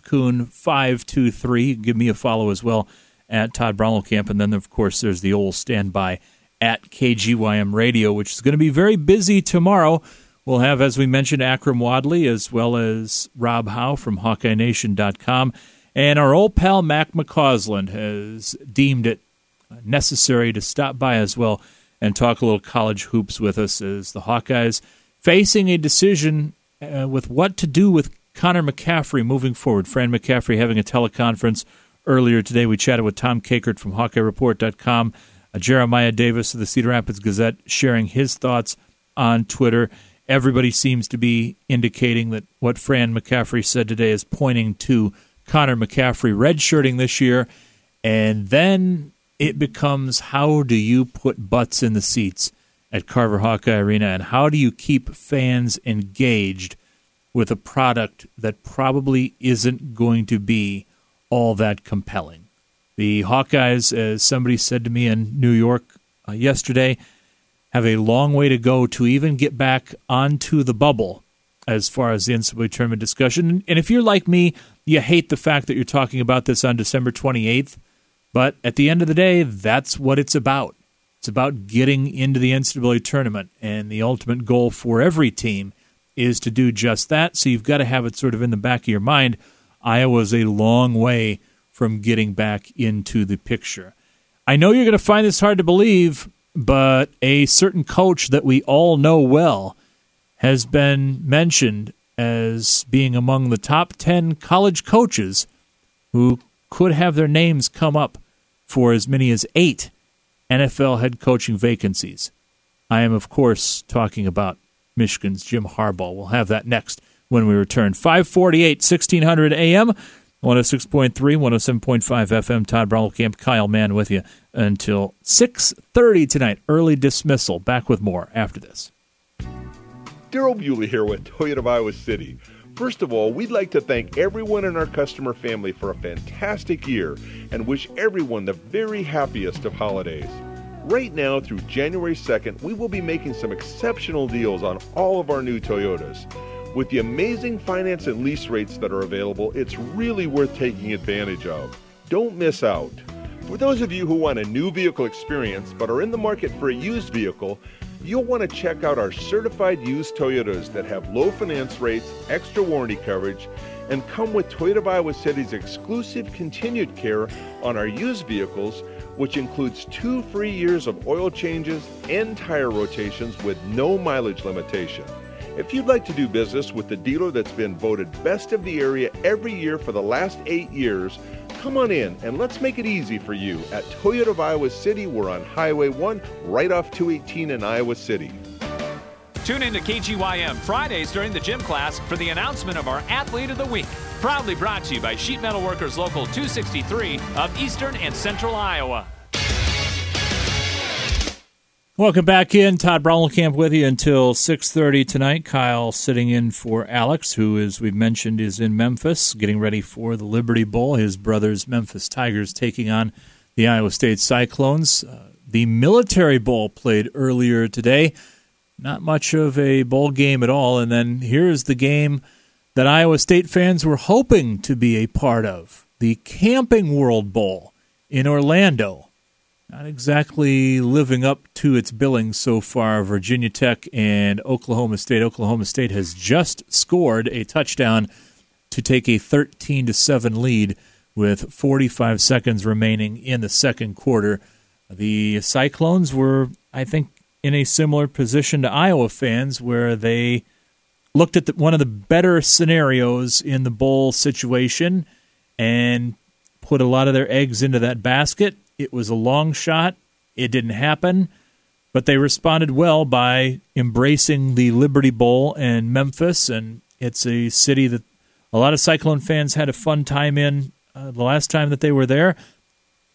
AlexKuhn523. Give me a follow as well at Todd Brownell-Camp. And then, of course, there's the old standby at KGYM Radio, which is going to be very busy tomorrow. We'll have, as we mentioned, Akram Wadley as well as Rob Howe from HawkeyeNation.com. And our old pal Mac McCausland has deemed it necessary to stop by as well and talk a little college hoops with us as the Hawkeyes facing a decision with what to do with Connor McCaffrey moving forward. Fran McCaffrey having a teleconference earlier today. We chatted with Tom Kakert from HawkeyeReport.com, Jeremiah Davis of the Cedar Rapids Gazette sharing his thoughts on Twitter. Everybody seems to be indicating that what Fran McCaffrey said today is pointing to Connor McCaffrey redshirting this year, and then it becomes how do you put butts in the seats at Carver Hawkeye Arena, and how do you keep fans engaged with a product that probably isn't going to be all that compelling. The Hawkeyes, as somebody said to me in New York yesterday, have a long way to go to even get back onto the bubble as far as the NCAA tournament discussion. And if you're like me, you hate the fact that you're talking about this on December 28th, but at the end of the day, that's what it's about. It's about getting into the NCAA tournament, and the ultimate goal for every team is to do just that, so you've got to have it sort of in the back of your mind. Iowa's a long way from getting back into the picture. I know you're going to find this hard to believe, but a certain coach that we all know well has been mentioned as being among the top 10 college coaches who could have their names come up for as many as 8 NFL head coaching vacancies. I am, of course, talking about Michigan's Jim Harbaugh. We'll have that next when we return. 548, 1600 AM, 106.3, 107.5 FM. Todd Brownell-Camp, Kyle Mann with you until 6:30 tonight. Early dismissal. Back with more after this. Daryl Bewley here with Toyota of Iowa City. First of all, we'd like to thank everyone in our customer family for a fantastic year and wish everyone the very happiest of holidays. Right now through January 2nd, we will be making some exceptional deals on all of our new Toyotas. With the amazing finance and lease rates that are available, it's really worth taking advantage of. Don't miss out. For those of you who want a new vehicle experience but are in the market for a used vehicle, you'll want to check out our certified used Toyotas that have low finance rates, extra warranty coverage, and come with Toyota of Iowa City's exclusive continued care on our used vehicles, which includes 2 free years of oil changes and tire rotations with no mileage limitation. If you'd like to do business with the dealer that's been voted best of the area every year for the last 8 years, come on in and let's make it easy for you at Toyota of Iowa City. We're on Highway 1 right off 218 in Iowa City. Tune in to KGYM Fridays during the gym class for the announcement of our Athlete of the Week. Proudly brought to you by Sheet Metal Workers Local 263 of Eastern and Central Iowa. Welcome back in. Todd Brownell-Camp with you until 6:30 tonight. Kyle sitting in for Alex, who, as we've mentioned, is in Memphis, getting ready for the Liberty Bowl. His brother's Memphis Tigers taking on the Iowa State Cyclones. The Military Bowl played earlier today. Not much of a bowl game at all. And then here's the game that Iowa State fans were hoping to be a part of, the Camping World Bowl in Orlando. Not exactly living up to its billing so far. Virginia Tech and Oklahoma State. Oklahoma State has just scored a touchdown to take a 13-7 lead with 45 seconds remaining in the second quarter. The Cyclones were, I think, in a similar position to Iowa fans, where they looked at one of the better scenarios in the bowl situation and put a lot of their eggs into that basket. It was a long shot. It didn't happen, but they responded well by embracing the Liberty Bowl in Memphis, and it's a city that a lot of Cyclone fans had a fun time in the last time that they were there.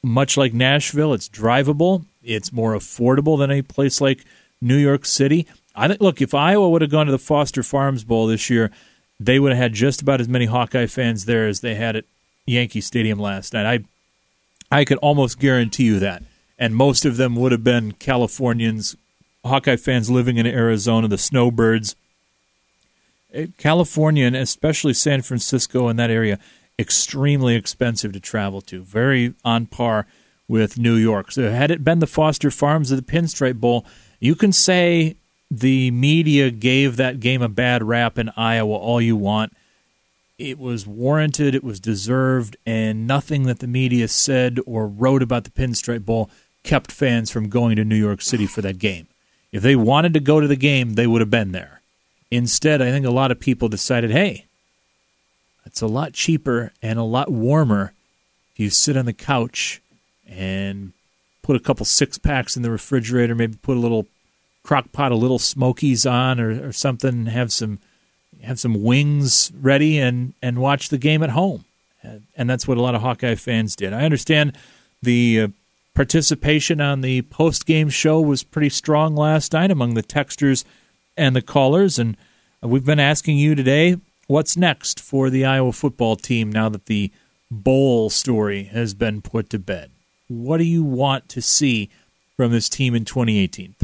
much like Nashville. It's drivable. It's more affordable than a place like New York City. I think, look, if Iowa would have gone to the Foster Farms Bowl this year, they would have had just about as many Hawkeye fans there as they had at Yankee Stadium last night. I could almost guarantee you that. And most of them would have been Californians, Hawkeye fans living in Arizona, the snowbirds. California, and especially San Francisco and that area, extremely expensive to travel to. Very on par with New York. So had it been the Foster Farms or the Pinstripe Bowl, you can say the media gave that game a bad rap in Iowa all you want. It was warranted, it was deserved, and nothing that the media said or wrote about the Pinstripe Bowl kept fans from going to New York City for that game. If they wanted to go to the game, they would have been there. Instead, I think a lot of people decided, hey, it's a lot cheaper and a lot warmer if you sit on the couch and put a couple six-packs in the refrigerator, maybe put a little crock pot of Little Smokies on or something, have some wings ready and watch the game at home. And that's what a lot of Hawkeye fans did. I understand the participation on the post-game show was pretty strong last night among the texters and the callers, and we've been asking you today, what's next for the Iowa football team now that the bowl story has been put to bed? What do you want to see from this team in 2018?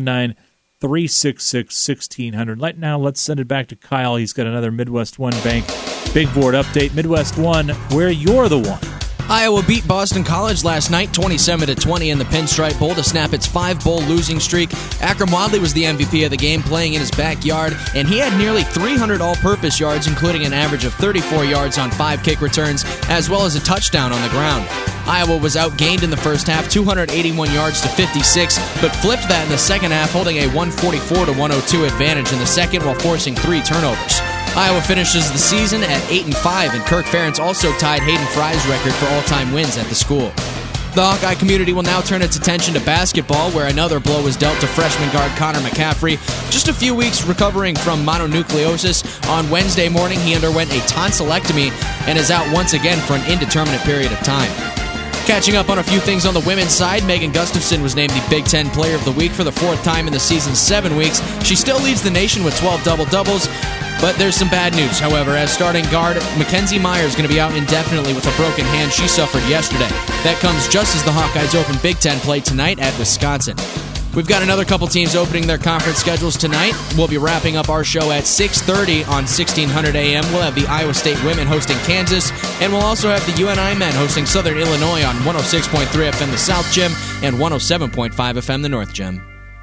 319-366-1600. Right now, let's send it back to Kyle. He's got another Midwest One Bank Big Board update. Midwest One, where you're the one. Iowa beat Boston College last night, 27-20 in the Pinstripe Bowl to snap its 5-bowl losing streak. Akram Wadley was the MVP of the game, playing in his backyard, and he had nearly 300 all-purpose yards, including an average of 34 yards on 5 kick returns, as well as a touchdown on the ground. Iowa was outgained in the first half, 281 yards to 56, but flipped that in the second half, holding a 144-102 advantage in the second while forcing 3 turnovers. Iowa finishes the season at 8-5, and Kirk Ferentz also tied Hayden Fry's record for all-time wins at the school. The Hawkeye community will now turn its attention to basketball, where another blow was dealt to freshman guard Connor McCaffrey. Just a few weeks recovering from mononucleosis, on Wednesday morning he underwent a tonsillectomy and is out once again for an indeterminate period of time. Catching up on a few things on the women's side, Megan Gustafson was named the Big Ten Player of the Week for the 4th time in the season's 7 weeks. She still leads the nation with 12 double-doubles, but there's some bad news, however, as starting guard Mackenzie Myers is going to be out indefinitely with a broken hand she suffered yesterday. That comes just as the Hawkeyes open Big Ten play tonight at Wisconsin. We've got another couple teams opening their conference schedules tonight. We'll be wrapping up our show at 6:30 on 1600 AM. We'll have the Iowa State women hosting Kansas, and we'll also have the UNI men hosting Southern Illinois on 106.3 FM the South Gym and 107.5 FM the North Gym.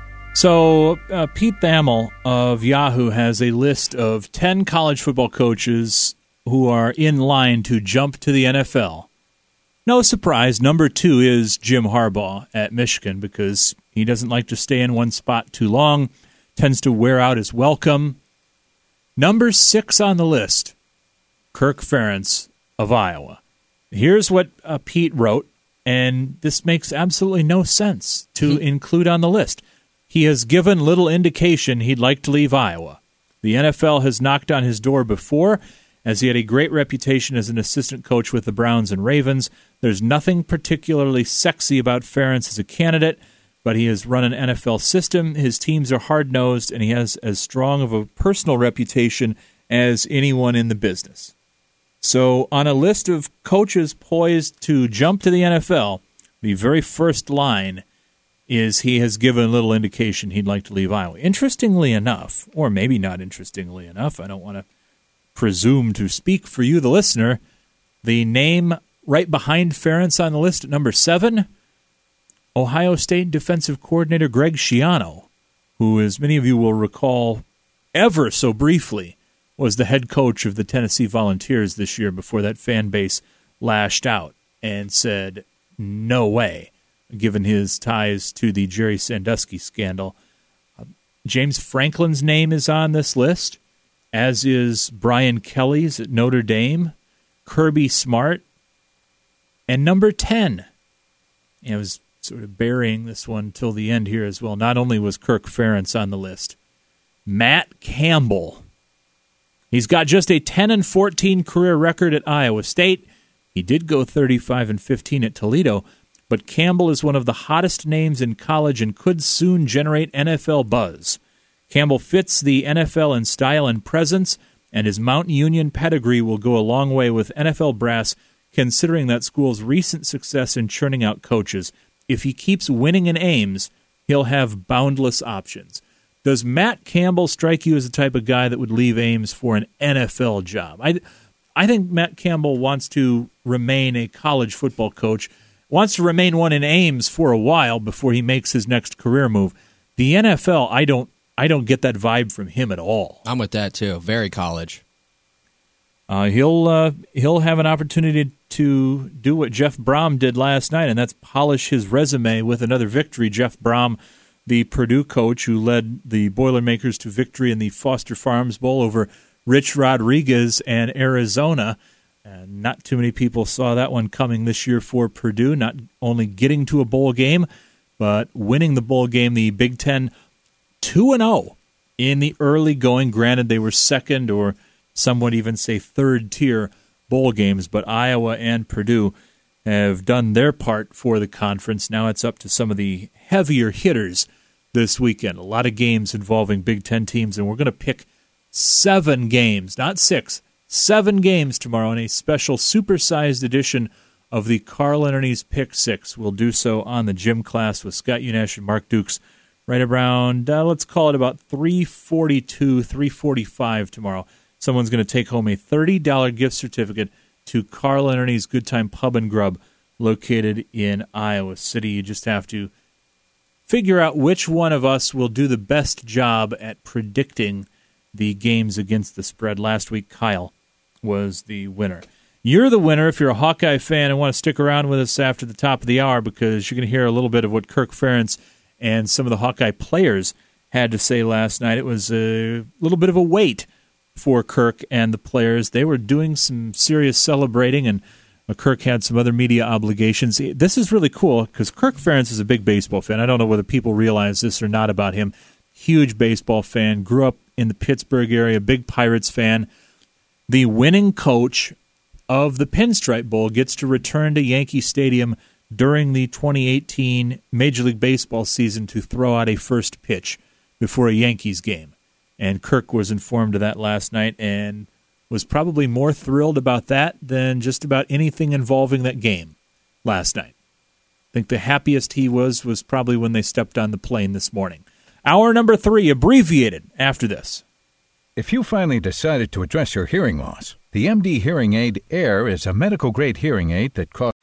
So Pete Thamel of Yahoo has a list of 10 college football coaches who are in line to jump to the NFL. No surprise, number 2 is Jim Harbaugh at Michigan because he doesn't like to stay in one spot too long, tends to wear out his welcome. Number 6 on the list, Kirk Ferentz of Iowa. Here's what Pete wrote, and this makes absolutely no sense to include on the list. He has given little indication he'd like to leave Iowa. The NFL has knocked on his door before, as he had a great reputation as an assistant coach with the Browns and Ravens. There's nothing particularly sexy about Ferentz as a candidate, but he has run an NFL system. His teams are hard-nosed, and he has as strong of a personal reputation as anyone in the business. So on a list of coaches poised to jump to the NFL, the very first line is he has given little indication he'd like to leave Iowa. Interestingly enough, or maybe not interestingly enough, I don't want to presume to speak for you, the listener, the name right behind Ferentz on the list at number 7, Ohio State defensive coordinator Greg Schiano, who, as many of you will recall, ever so briefly was the head coach of the Tennessee Volunteers this year before that fan base lashed out and said, no way, given his ties to the Jerry Sandusky scandal. James Franklin's name is on this list, as is Brian Kelly's at Notre Dame, Kirby Smart, and number 10. I was sort of burying this one till the end here as well. Not only was Kirk Ferentz on the list, Matt Campbell. He's got just a 10-14 career record at Iowa State. He did go 35-15 at Toledo, but Campbell is one of the hottest names in college and could soon generate NFL buzz. Campbell fits the NFL in style and presence, and his Mount Union pedigree will go a long way with NFL brass, considering that school's recent success in churning out coaches. If he keeps winning in Ames, he'll have boundless options. Does Matt Campbell strike you as the type of guy that would leave Ames for an NFL job? I think Matt Campbell wants to remain a college football coach, wants to remain one in Ames for a while before he makes his next career move. The NFL, I don't get that vibe from him at all. I'm with that too. Very college. He'll have an opportunity to do what Jeff Brom did last night, and that's polish his resume with another victory. Jeff Brom, the Purdue coach who led the Boilermakers to victory in the Foster Farms Bowl over Rich Rodriguez and Arizona. And not too many people saw that one coming this year for Purdue, not only getting to a bowl game, but winning the bowl game, the Big Ten 2-0 in the early going. Granted, they were second, or some would even say third-tier bowl games, but Iowa and Purdue have done their part for the conference. Now it's up to some of the heavier hitters this weekend. A lot of games involving Big Ten teams, and we're going to pick 7 games, not 6, 7 games tomorrow in a special supersized edition of the Carl Ernest Pick 6. We'll do so on the gym class with Scott Unash and Mark Dukes right around, let's call it about 3:42, 3:45 tomorrow. Someone's going to take home a $30 gift certificate to Carl Ernest's Good Time Pub and Grub located in Iowa City. You just have to figure out which one of us will do the best job at predicting the games against the spread. Last week, Kyle was the winner. You're the winner if you're a Hawkeye fan and want to stick around with us after the top of the hour, because you're going to hear a little bit of what Kirk Ferentz and some of the Hawkeye players had to say last night. It was a little bit of a wait for Kirk and the players. They were doing some serious celebrating, and Kirk had some other media obligations. This is really cool because Kirk Ferentz is a big baseball fan. I don't know whether people realize this or not about him. Huge baseball fan, grew up in the Pittsburgh area, big Pirates fan. The winning coach of the Pinstripe Bowl gets to return to Yankee Stadium during the 2018 Major League Baseball season to throw out a first pitch before a Yankees game. And Kirk was informed of that last night and was probably more thrilled about that than just about anything involving that game last night. I think the happiest he was probably when they stepped on the plane this morning. Hour number 3, abbreviated, after this. If you finally decided to address your hearing loss, the MD Hearing Aid Air is a medical-grade hearing aid that costs